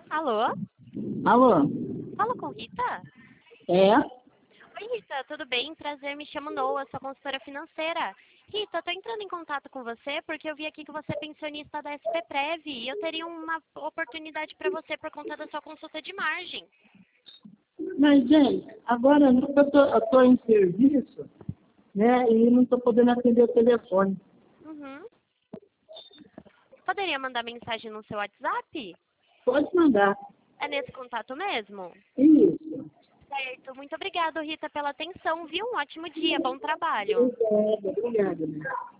Alô? Alô? Fala com Rita? É? Oi, Rita, tudo bem? Prazer, me chamo Noa, sou consultora financeira. Rita, estou entrando em contato com você porque eu vi aqui que você é pensionista da SPPrev e eu teria uma oportunidade para você por conta da sua consulta de margem. Mas, gente, agora eu tô em serviço, né? E não estou podendo atender o telefone. Uhum. Poderia mandar mensagem no seu WhatsApp? Pode mandar. É nesse contato mesmo? Isso. Certo, muito obrigada, Rita, pela atenção, viu? Um ótimo dia, bom trabalho. Obrigada, né?